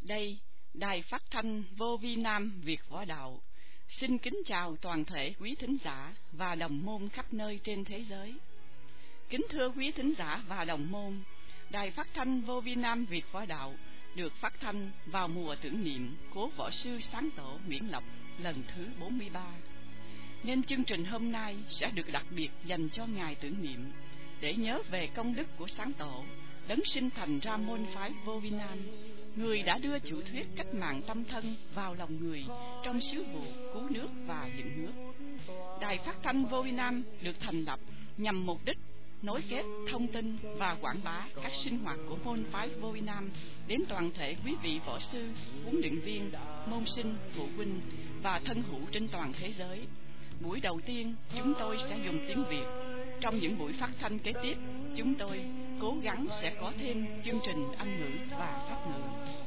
Đây, Đài Phát thanh Vô Vi Nam Việt Võ Đạo xin kính chào toàn thể quý thính giả và đồng môn khắp nơi trên thế giới. Kính thưa quý thính giả và đồng môn, Đài Phát thanh Vô Vi Nam Việt Võ Đạo được phát thanh vào mùa tưởng niệm cố võ sư sáng tổ Nguyễn Lộc lần thứ 43. Nên chương trình hôm nay sẽ được đặc biệt dành cho ngày tưởng niệm để nhớ về công đức của sáng tổ, đấng sinh thành ra môn phái Vô Vi Nam, người đã đưa chủ thuyết cách mạng tâm thân vào lòng người trong sứ vụ cứu nước và dựng nước. Đài Phát thanh Vô Vi Nam được thành lập nhằm mục đích nối kết, thông tin và quảng bá các sinh hoạt của môn phái Vô Vi Nam đến toàn thể quý vị võ sư, huấn luyện viên, môn sinh, phụ huynh và thân hữu trên toàn thế giới. Buổi đầu tiên, chúng tôi sẽ dùng tiếng Việt. Trong những buổi phát thanh kế tiếp, chúng tôi cố gắng sẽ có thêm chương trình Anh ngữ và Pháp ngữ.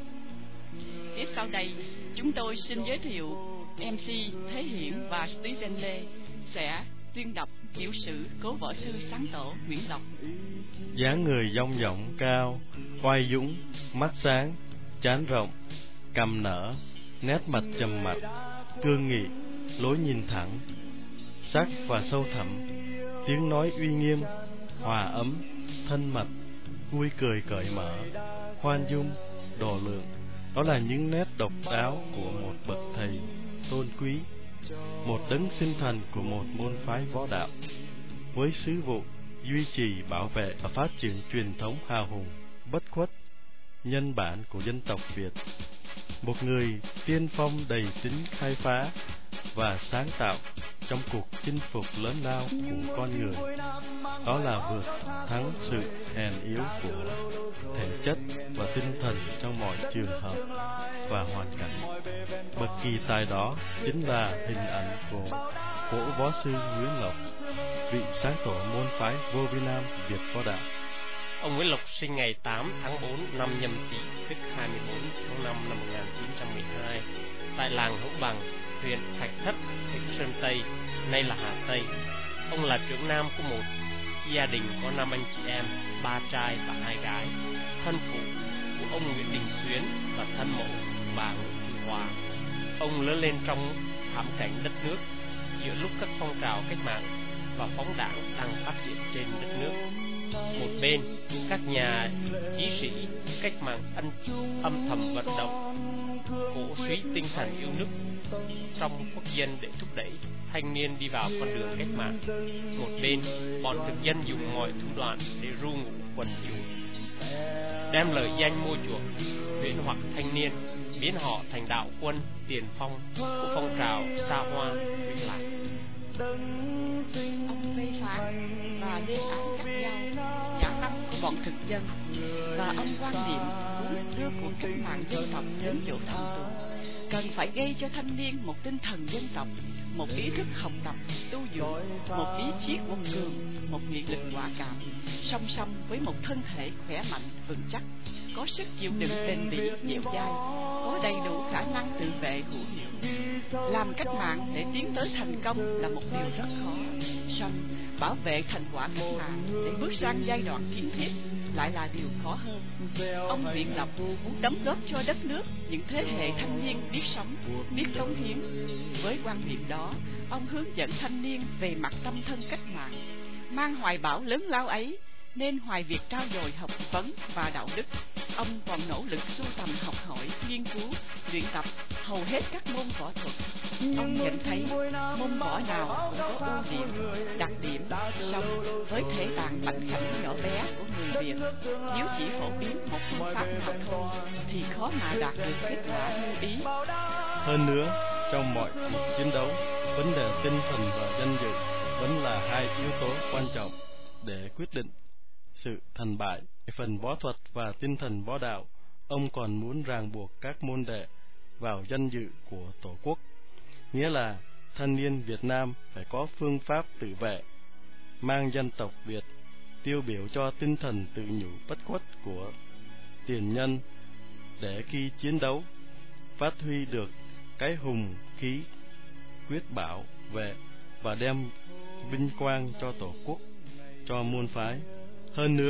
Tiếp sau đây, chúng tôi xin giới thiệu MC Thế Hiển và Stephen Lê sẽ tuyên đọc tiểu sử cố võ sư sáng tổ Nguyễn Lộc. Dáng người dong dỏng cao, oai dũng, mắt sáng, trán rộng, cằm nở, nét mặt trầm mặc, cương nghị, lối nhìn thẳng, sắc và sâu thẳm, tiếng nói uy nghiêm, hòa ấm, thân mật, vui cười cởi mở, khoan dung, độ lượng. Đó là những nét độc đáo của một bậc thầy tôn quý, một đấng sinh thành của một môn phái võ đạo, với sứ vụ duy trì, bảo vệ và phát triển truyền thống hào hùng, bất khuất, nhân bản của dân tộc Việt. Một người tiên phong đầy tính khai phá và sáng tạo trong cuộc chinh phục lớn lao của con người. Đó là vượt thắng sự hèn yếu của thể chất và tinh thần trong mọi trường hợp và hoàn cảnh. Bậc kỳ tài đó chính là hình ảnh của cố võ sư Nguyễn Lộc, vị sáng tổ môn phái Vô Vi Nam Việt Võ Đạo. Ông Nguyễn Lộc sinh ngày 8 tháng 4 năm Nhâm Tỵ, tức 24 tháng 5 năm 1912, tại làng Hữu Bằng, huyện Thạch Thất, tỉnh Sơn Tây, nay là Hà Tây. Ông là trưởng nam của một gia đình có 5 anh chị em, 3 trai và 2 gái. Thân phụ của ông Nguyễn Đình Xuyến và thân mẫu bà Nguyễn Thị Hòa. Ông lớn lên trong thảm cảnh đất nước giữa lúc các phong trào cách mạng và phóng đảng đang phát triển trên đất nước. Một bên, các nhà chí sĩ cách mạng âm thầm vận động, cổ suý tinh thần yêu nước trong quốc dân để thúc đẩy thanh niên đi vào con đường cách mạng. Một bên, bọn thực dân dùng mọi thủ đoạn để ru ngủ quần chúng, đem lời danh mua chuộc, huyễn hoặc thanh niên, biến họ thành đạo quân tiền phong của phong trào xa hoa thủy lạc. Ông phê phán và lên án các giao giả tâm của bọn thực dân, và ông quan niệm muốn đưa cuộc cách mạng dân tộc đến chỗ thành tựu cần phải gây cho thanh niên một tinh thần dân tộc, một ý thức học tập tu dưỡng, một ý chí quật cường, một nghị lực quả cảm, song song với một thân thể khỏe mạnh vững chắc, có sức chịu đựng bền bỉ dẻo dai, có đầy đủ khả năng tự vệ hữu hiệu. Làm cách mạng để tiến tới thành công là một điều rất khó, song bảo vệ thành quả cách mạng để bước sang giai đoạn kiến thiết lại là điều khó hơn. Ông Nguyễn Lộc muốn đóng góp cho đất nước những thế hệ thanh niên biết sống, biết cống hiến. Với quan điểm đó, ông hướng dẫn thanh niên về mặt tâm thân cách mạng. Mang hoài bão lớn lao ấy, nên ngoài việc trao dồi học vấn và đạo đức, ông còn nỗ lực sưu tầm học hỏi, nghiên cứu, luyện tập hầu hết các môn võ thuật. Ông nhận thấy môn võ nào cũng có ưu điểm, đặc điểm, song với thể tạng mảnh khảnh nhỏ bé của người Việt, nếu chỉ phổ biến một phương pháp nào thôi thì khó mà đạt được kết quả như ý. Hơn nữa, trong mọi cuộc chiến đấu, vấn đề tinh thần và danh dự vẫn là hai yếu tố quan trọng để quyết định sự thành bại. Phần võ thuật và tinh thần võ đạo, ông còn muốn ràng buộc các môn đệ vào danh dự của Tổ quốc, nghĩa là thanh niên Việt Nam phải có phương pháp tự vệ, mang dân tộc Việt, tiêu biểu cho tinh thần tự nhủ bất khuất của tiền nhân, để khi chiến đấu phát huy được cái hùng khí, quyết bảo vệ và đem vinh quang cho Tổ quốc, cho môn phái. Hơn nữa,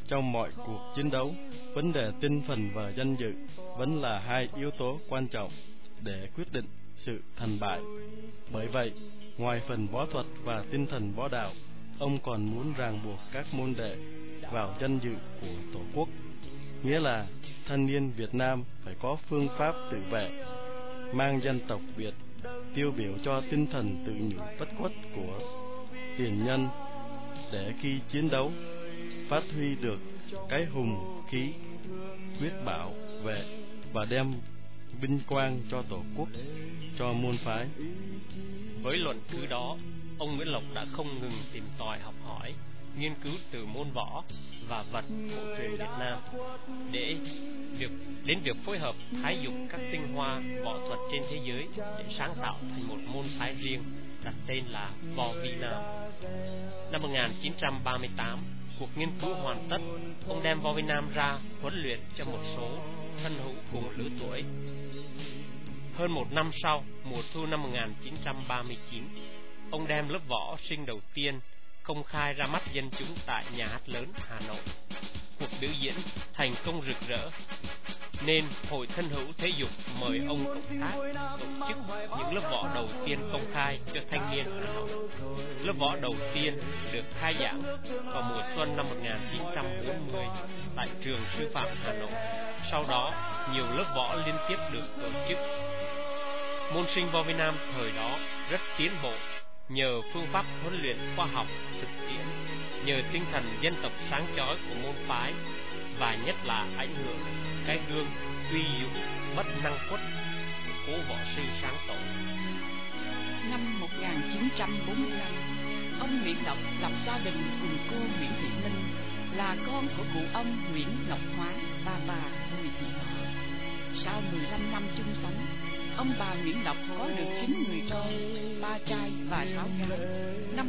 trong mọi cuộc chiến đấu, vấn đề tinh thần và danh dự vẫn là hai yếu tố quan trọng để quyết định sự thành bại. Bởi vậy, ngoài phần võ thuật và tinh thần võ đạo, ông còn muốn ràng buộc các môn đệ vào danh dự của Tổ quốc, nghĩa là thanh niên Việt Nam phải có phương pháp tự vệ, mang dân tộc Việt, tiêu biểu cho tinh thần tự nhủ bất khuất của tiền nhân, để khi chiến đấu phát huy được cái hùng khí, quyết bảo vệ và đem vinh quang cho Tổ quốc, cho môn phái. Với luận cứ đó, ông Nguyễn Lộc đã không ngừng tìm tòi học hỏi, nghiên cứu từ môn võ và vật cổ truyền Việt Nam đến việc phối hợp thái dụng các tinh hoa võ thuật trên thế giới để sáng tạo thành một môn phái riêng đặt tên là Võ Vi Nam. Năm 1938, cuộc nghiên cứu hoàn tất, ông đem Võ Vi Nam ra huấn luyện cho một số thân hữu cùng lứa tuổi. Hơn một năm sau, mùa thu năm 1939, ông đem lớp võ sinh đầu tiên công khai ra mắt dân chúng tại Nhà hát lớn Hà Nội. Cuộc biểu diễn thành công rực rỡ, nên Hội Thân hữu Thể dục mời ông cộng tác tổ chức những lớp võ đầu tiên công khai cho thanh niên Hà Nội. Lớp võ đầu tiên được khai giảng vào mùa xuân năm 1940 tại trường sư phạm Hà Nội. Sau đó, nhiều lớp võ liên tiếp được tổ chức. Môn sinh Võ Vi Nam thời đó rất tiến bộ, nhờ phương pháp huấn luyện khoa học thực tiễn, nhờ tinh thần dân tộc sáng chói của môn phái, và nhất là ảnh hưởng cái gương uy dũng bất năng khuất của cố võ sư sáng tổ. Năm 1945, ông Nguyễn Lộc lập gia đình cùng cô Nguyễn Thị Minh, là con của cụ ông Nguyễn Ngọc Hóa và bà Bùi Thị Nọ. Sau 15 năm chung sống, ông bà Nguyễn Lộc có được 9 người con, 3 trai và 6 gái. Năm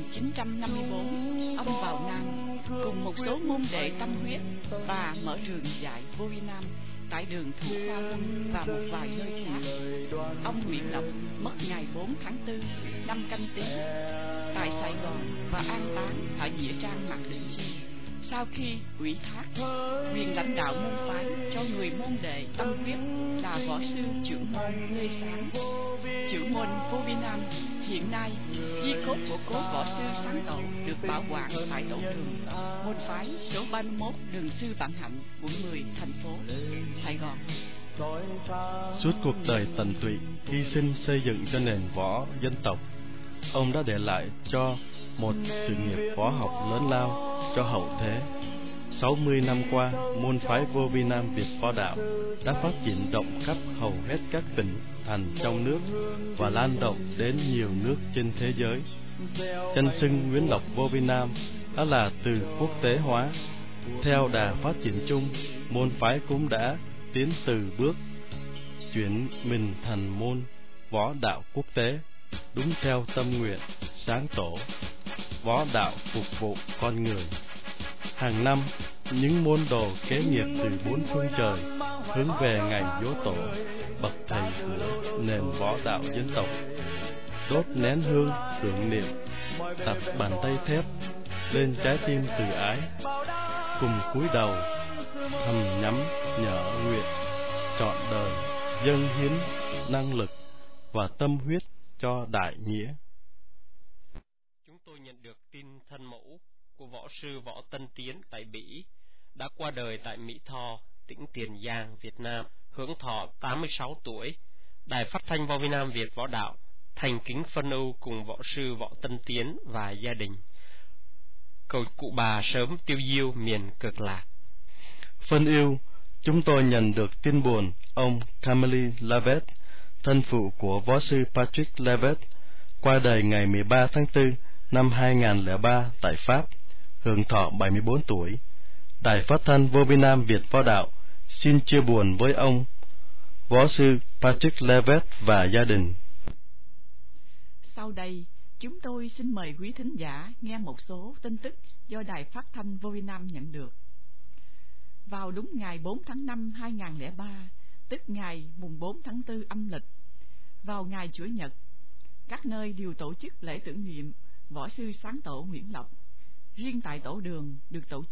1954, ông vào Nam cùng một số môn đệ tâm huyết và mở trường dạy Vô Vi Nam tại đường Thủ Khoa Huân và một vài nơi khác. Ông Nguyễn Lộc mất ngày 4 tháng 4 năm Canh Tý tại Sài Gòn và an táng ở nghĩa trang Mạc Đỉnh Chi. Sau khi ủy thác quyền lãnh đạo môn phái cho người môn đệ tâm huyết là võ sư trưởng môn Lê Sáng, trưởng môn Vô Vi Nam, hiện nay di cốt của cố võ sư sáng tổ được bảo quản tại tổ đường môn phái số 31 đường Sư Vạn Hạnh, quận 10, thành phố Sài Gòn. Suốt cuộc đời tận tụy hy sinh xây dựng cho nền võ dân tộc, ông đã để lại cho một sự nghiệp võ học lớn lao cho hậu thế. 60 năm qua, môn phái Vô Vi Nam Việt Võ Đạo đã phát triển rộng khắp hầu hết các tỉnh thành trong nước và lan rộng đến nhiều nước trên thế giới. Danh xưng Nguyễn Lộc Vô Vi Nam đã là từ quốc tế hóa. Theo đà phát triển chung, môn phái cũng đã tiến từ bước chuyển mình thành môn võ đạo quốc tế, đúng theo tâm nguyện sáng tổ võ đạo phục vụ con người. Hàng năm, những môn đồ kế nghiệp từ bốn phương trời hướng về ngày Dỗ Tổ, bậc thầy của nền võ đạo dân tộc, đốt nén hương tưởng niệm, đặt bàn tay thép lên trái tim từ ái, cùng cúi đầu thầm nhắm nhở nguyện trọn đời dâng hiến năng lực và tâm huyết cho đại nghĩa. Chúng tôi nhận được tin thân mẫu của võ sư Võ Tân Tiến tại Bỉ đã qua đời tại Mỹ Tho, tỉnh Tiền Giang, Việt Nam, hưởng thọ 86 tuổi. Đài Phát thanh Võ Vi Nam Việt Võ Đạo thành kính phân ưu cùng võ sư Võ Tân Tiến và gia đình, cầu cụ bà sớm tiêu diêu miền Cực Lạc. Phân ưu, chúng tôi nhận được tin buồn ông Camille Levet, thân phụ của võ sư Patrick Levet, qua đời ngày 13 tháng 4 năm 2003 tại Pháp, hưởng thọ 74 tuổi. Đài Phát thanh Vô Vi Nam Việt Võ Đạo xin chia buồn với ông võ sư Patrick Levet và gia đình. Sau đây, chúng tôi xin mời quý thính giả nghe một số tin tức do Đài Phát thanh Vô Vi Nam nhận được. Vào đúng ngày 4 tháng 5 2003, tức ngày mùng 4 tháng 4 âm lịch, vào ngày Chủ nhật, các nơi đều tổ chức lễ tưởng niệm võ sư sáng tổ Nguyễn Lộc. Riêng tại tổ đường được tổ chức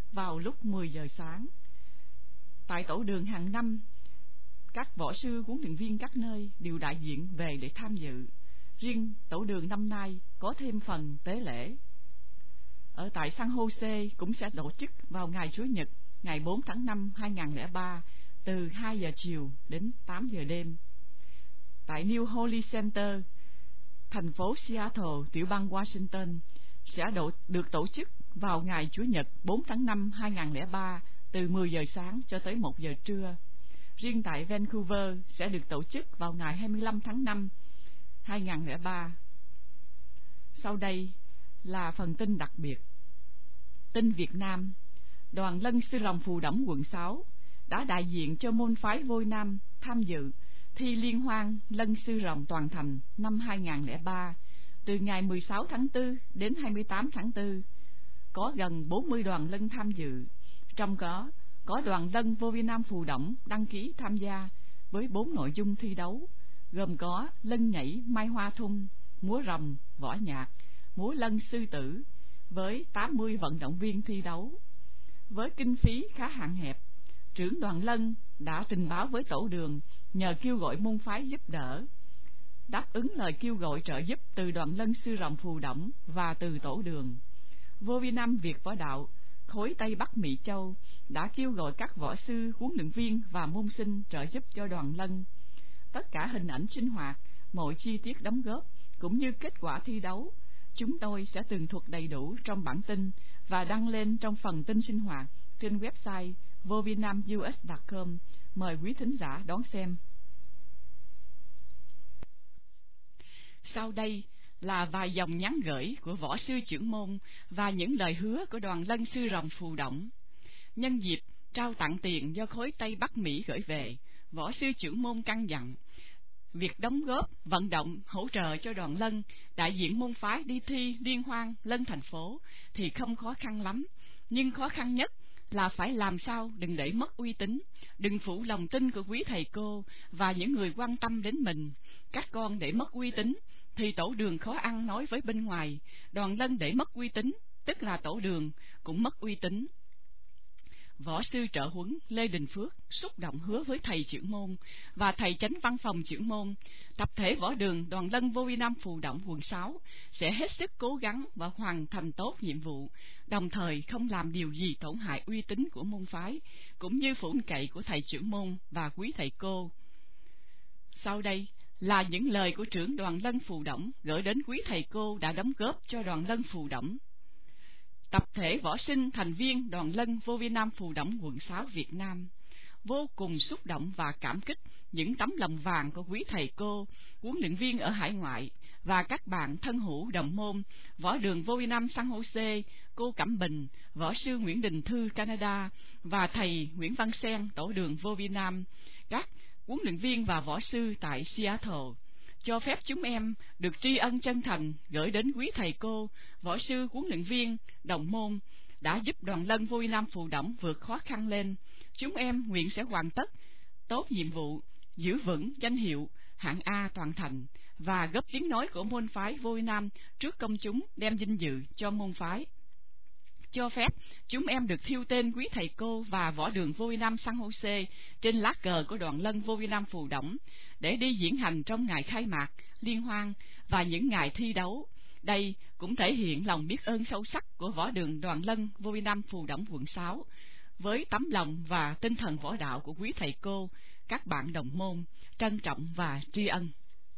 vào lúc 10 giờ sáng. Tại tổ đường hàng năm, các võ sư huấn luyện viên các nơi đều đại diện về để tham dự. Riêng tổ đường năm nay có thêm phần tế lễ. Ở tại San Jose cũng sẽ tổ chức vào ngày Chủ nhật, ngày 4 tháng 5 2003, từ 2 giờ chiều đến 8 giờ đêm. Tại New Holy Center, thành phố Seattle, tiểu bang Washington, sẽ được tổ chức vào ngày Chủ nhật 4 tháng 5 2003, từ 10 giờ sáng cho tới 1 giờ trưa. Riêng tại Vancouver sẽ được tổ chức vào ngày 25 tháng 5 2003. Sau đây là phần tin đặc biệt. Tin Việt Nam. Đoàn Lân Sư Rồng Phù Đổng quận 6 đã đại diện cho môn phái Vôi Nam tham dự thi liên hoan Lân Sư Rồng toàn thành năm 2003 từ ngày 16 tháng 4 đến 28 tháng 4. Có gần 40 đoàn lân tham dự, trong đó có đoàn lân Vô Vi Nam Phù Đổng đăng ký tham gia với 4 nội dung thi đấu, gồm có lân nhảy Mai Hoa Thung, múa rồng, võ nhạc, múa lân sư tử, với 80 vận động viên thi đấu. Với kinh phí khá hạn hẹp, trưởng đoàn lân đã trình báo với tổ đường nhờ kêu gọi môn phái giúp đỡ. Đáp ứng lời kêu gọi trợ giúp từ đoàn lân Sư Rồng Phù Đổng và từ tổ đường, Vô Vi Nam Việt Võ Đạo khối Tây Bắc Mỹ Châu đã kêu gọi các võ sư, huấn luyện viên và môn sinh trợ giúp cho đoàn lân. Tất cả hình ảnh sinh hoạt, mọi chi tiết đóng góp cũng như kết quả thi đấu, chúng tôi sẽ tường thuật đầy đủ trong bản tin và đăng lên trong phần tin sinh hoạt trên website vovinamus.com. Mời quý thính giả đón xem. Sau đây là vài dòng nhắn gửi của võ sư trưởng môn và những lời hứa của đoàn Lân Sư Rồng Phù Đổng. Nhân dịp trao tặng tiền do khối Tây Bắc Mỹ gửi về, võ sư trưởng môn căn dặn việc đóng góp, vận động, hỗ trợ cho đoàn lân đại diện môn phái đi thi liên hoan lân thành phố thì không khó khăn lắm, nhưng khó khăn nhất là phải làm sao đừng để mất uy tín, đừng phụ lòng tin của quý thầy cô và những người quan tâm đến mình. Các con để mất uy tín thì tổ đường khó ăn nói với bên ngoài, đoàn lân để mất uy tín tức là tổ đường cũng mất uy tín. Võ sư trợ huấn Lê Đình Phước xúc động hứa với thầy trưởng môn và thầy chánh văn phòng trưởng môn, tập thể võ đường đoàn lân Vô Vi Nam Phù Đổng quận 6 sẽ hết sức cố gắng và hoàn thành tốt nhiệm vụ, đồng thời không làm điều gì tổn hại uy tín của môn phái, cũng như phủn cậy của thầy trưởng môn và quý thầy cô. Sau đây là những lời của trưởng đoàn lân Phù Đổng gửi đến quý thầy cô đã đóng góp cho đoàn lân Phù Đổng. Tập thể võ sinh thành viên đoàn lân Vô Vi Nam Phù Đổng quận 6 Việt Nam vô cùng xúc động và cảm kích những tấm lòng vàng của quý thầy cô, huấn luyện viên ở hải ngoại và các bạn thân hữu đồng môn, võ đường Vô Vi Nam San Jose, cô Cẩm Bình, võ sư Nguyễn Đình Thư Canada và thầy Nguyễn Văn Sen tổ đường Vô Vi Nam, các huấn luyện viên và võ sư tại Seattle. Cho phép chúng em được tri ân chân thành gửi đến quý thầy cô, võ sư, huấn luyện viên, đồng môn đã giúp đoàn lân Vô Vi Nam Phù Đổng vượt khó khăn lên. Chúng em nguyện sẽ hoàn tất tốt nhiệm vụ, giữ vững danh hiệu hạng A toàn thành và góp tiếng nói của môn phái Vô Vi Nam trước công chúng, đem vinh dự cho môn phái. Cho phép chúng em được thiêu tên quý thầy cô và võ đường Vô Vi Nam San Jose trên lá cờ của đoàn lân Vô Vi Nam Phù Đổng để đi diễn hành trong ngày khai mạc, liên hoan và những ngày thi đấu. Đây cũng thể hiện lòng biết ơn sâu sắc của võ đường đoàn lân Vô Vi Nam Phù Đổng quận 6 với tấm lòng và tinh thần võ đạo của quý thầy cô, các bạn đồng môn, trân trọng và tri ân.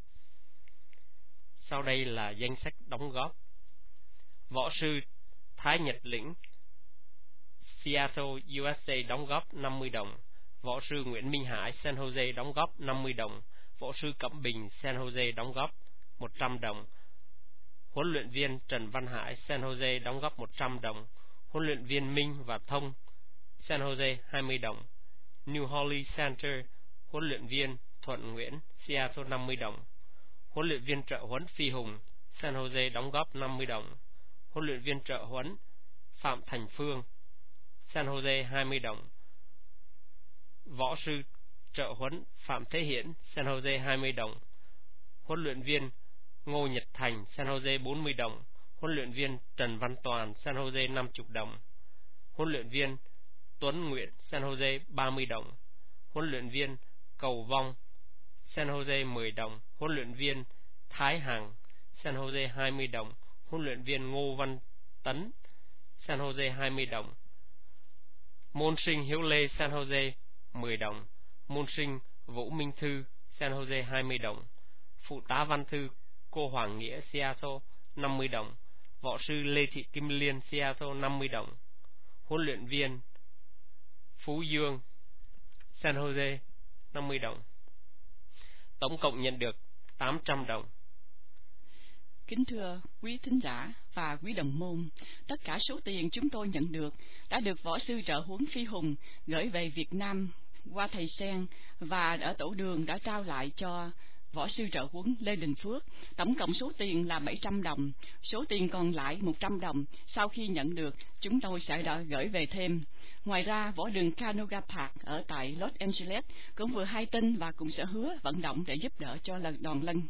Sau đây là danh sách đóng góp. Võ sư Thái Nhật Lĩnh, Seattle, USA đóng góp 50 đồng. Võ sư Nguyễn Minh Hải, San Jose đóng góp 50 đồng. Võ sư Cẩm Bình, San Jose đóng góp 100 đồng. Huấn luyện viên Trần Văn Hải, San Jose đóng góp 100 đồng. Huấn luyện viên Minh và Thông, San Jose 20 đồng. New Holy Center, huấn luyện viên Thuận Nguyễn, Seattle 50 đồng. Huấn luyện viên trợ huấn Phi Hùng, San Jose đóng góp 50 đồng. Huấn luyện viên trợ huấn Phạm Thành Phương, San Jose 20 đồng. Võ sư trợ huấn Phạm Thế Hiển, San Jose 20 đồng. Huấn luyện viên Ngô Nhật Thành, San Jose 40 đồng. Huấn luyện viên Trần Văn Toàn, San Jose 50 đồng. huấn luyện viên Tuấn Nguyễn San Jose 30 đồng, huấn luyện viên Cầu Vong San Jose 10 đồng, huấn luyện viên Thái Hằng San Jose 20 đồng, huấn luyện viên Ngô Văn Tấn San Jose 20 đồng, môn sinh Hiếu Lê San Jose 10 đồng, môn sinh Vũ Minh Thư San Jose 20 đồng, phụ tá văn thư cô Hoàng Nghĩa Seattle 50 đồng, võ sư Lê Thị Kim Liên Seattle 50 đồng, huấn luyện viên Phú Dương San Jose 50 đồng. Tổng cộng nhận được 800 đồng. Kính thưa quý thính giả và quý đồng môn, tất cả số tiền chúng tôi nhận được đã được võ sư trợ huấn Phi Hùng gửi về Việt Nam qua thầy Sen, và ở tổ đường đã trao lại cho võ sư trợ huấn Lê Đình Phước. Tổng cộng số tiền là 700 đồng. Số tiền còn lại 100 đồng sau khi nhận được chúng tôi sẽ đợi gửi về thêm. Ngoài ra, võ đường Canoga Park ở tại Los Angeles cũng vừa hay tin và cũng sẽ hứa vận động để giúp đỡ cho đoàn Lân.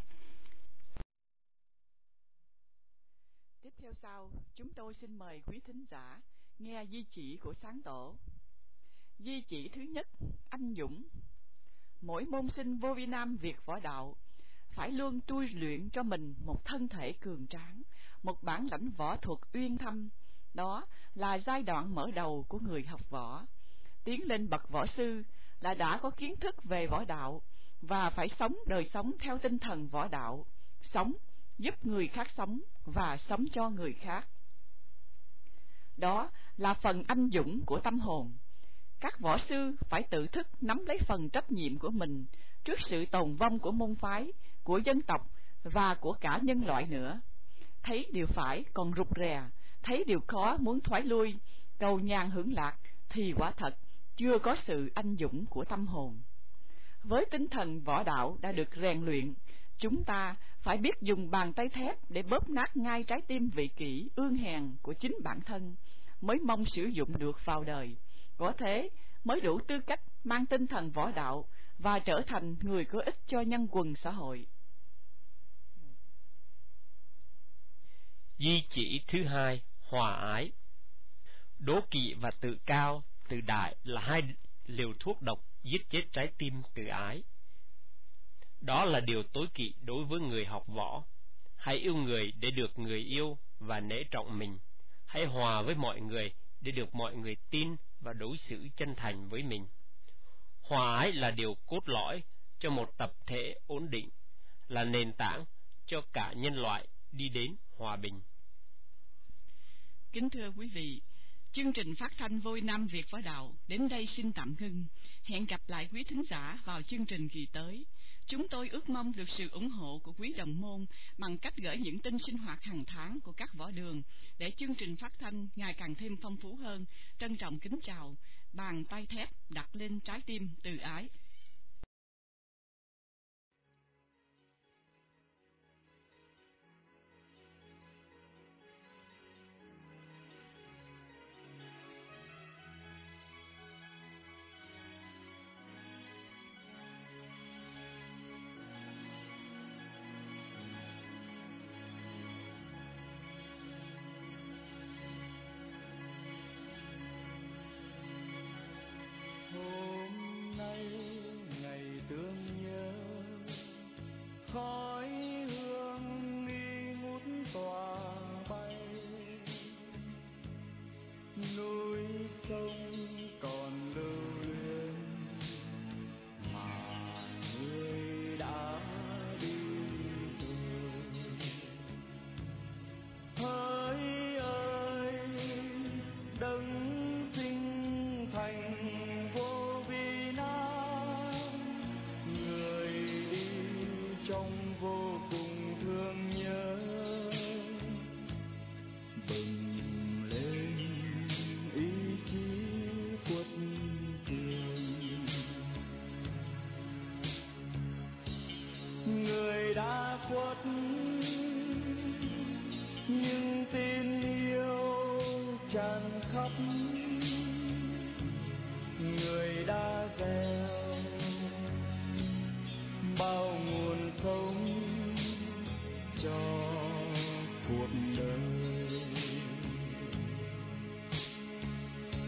Tiếp theo sau, chúng tôi xin mời quý thính giả nghe di chỉ của Sáng Tổ. Di chỉ thứ nhất, anh dũng. Mỗi môn sinh vô vi nam Việt võ đạo phải luôn tu luyện cho mình một thân thể cường tráng, một bản lãnh võ thuật uyên thâm. Đó là giai đoạn mở đầu của người học võ. Tiến lên bậc võ sư là đã có kiến thức về võ đạo và phải sống đời sống theo tinh thần võ đạo, sống giúp người khác sống và sống cho người khác. Đó là phần anh dũng của tâm hồn. Các võ sư phải tự thức nắm lấy phần trách nhiệm của mình trước sự tồn vong của môn phái, của dân tộc và của cả nhân loại nữa. Thấy điều phải còn rụt rè, thấy điều khó muốn thoái lui, cầu nhàn hưởng lạc thì quả thật chưa có sự anh dũng của tâm hồn. Với tinh thần võ đạo đã được rèn luyện, chúng ta phải biết dùng bàn tay thép để bóp nát ngay trái tim vị kỷ ương hèn của chính bản thân, mới mong sử dụng được vào đời. Có thế mới đủ tư cách mang tinh thần võ đạo và trở thành người có ích cho nhân quần xã hội. Di chỉ thứ hai, hòa ái. Đố kỵ và tự cao, tự đại là hai liều thuốc độc giết chết trái tim tự ái. Đó là điều tối kỵ đối với người học võ. Hãy yêu người để được người yêu và nể trọng mình. Hãy hòa với mọi người để được mọi người tin và đối xử chân thành với mình. Hòa ái là điều cốt lõi cho một tập thể ổn định, là nền tảng cho cả nhân loại đi đến hòa bình. Kính thưa quý vị, chương trình phát thanh Vô Vi Nam Việt Võ Đạo đến đây xin tạm ngưng. Hẹn gặp lại quý thính giả vào chương trình kỳ tới. Chúng tôi ước mong được sự ủng hộ của quý đồng môn bằng cách gửi những tin sinh hoạt hàng tháng của các võ đường để chương trình phát thanh ngày càng thêm phong phú hơn. Trân trọng kính chào, bàn tay thép đặt lên trái tim từ ái. Khói hương nghi ngút tỏa bay, núi sông còn lưu luyến mà người đã đi rồi. Hỡi ơi đấng sinh thành vô vi nam, người đi trong vô cùng thương nhớ, bừng lên ý chí quật cường. Người đã khuất nhưng tin yêu tràn khắp, người đã gieo bao nguồn sống cho cuộc đời.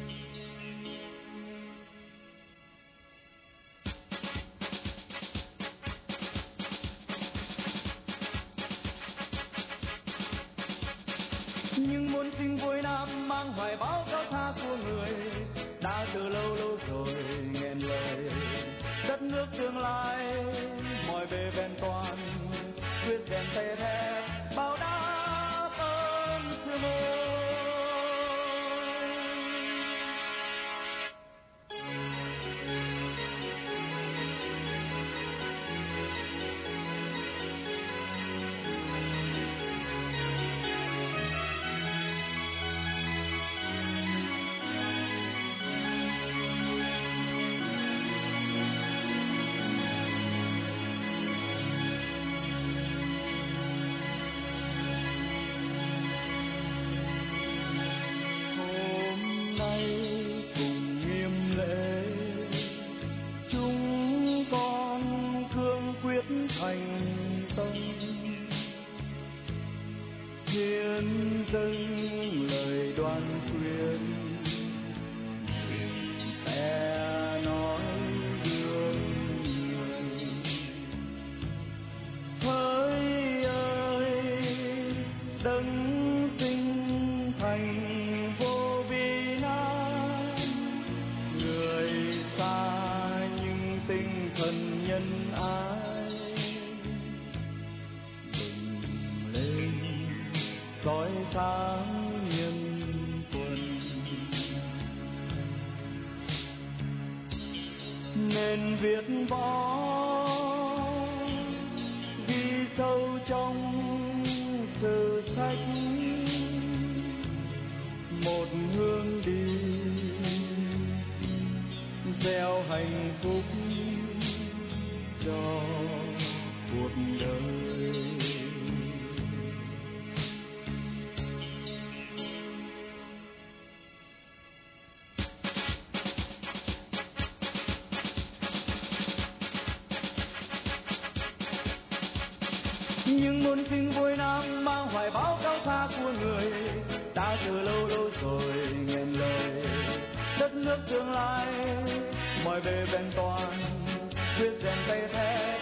nhưng muôn sinh vui nam mang hoài bão cao xa của người đã từ lâu lâu rồi nghẹn lời. Đất nước tương lai mọi bề vẹn toàn, quyết rèn tay thép bao đáp ơn xưa mơ. Thành tâm hiến dâng lời đoan khuyên, sẽ nói gương người. Hỡi ơi đấng sinh thành vô vi nan, người xa nhưng tinh thần nhân ái. Soi sáng nhân quân, nên viết võ ghi sâu trong sử sách, một hướng đi gieo hạnh phúc cho cuộc đời. Nhưng muôn sinh vui nam mang hoài bão cao xa của người đã từ lâu lâu rồi nghẹn lời. Đất nước tương lai mọi bề vẹn toàn, quyết rèn tay thép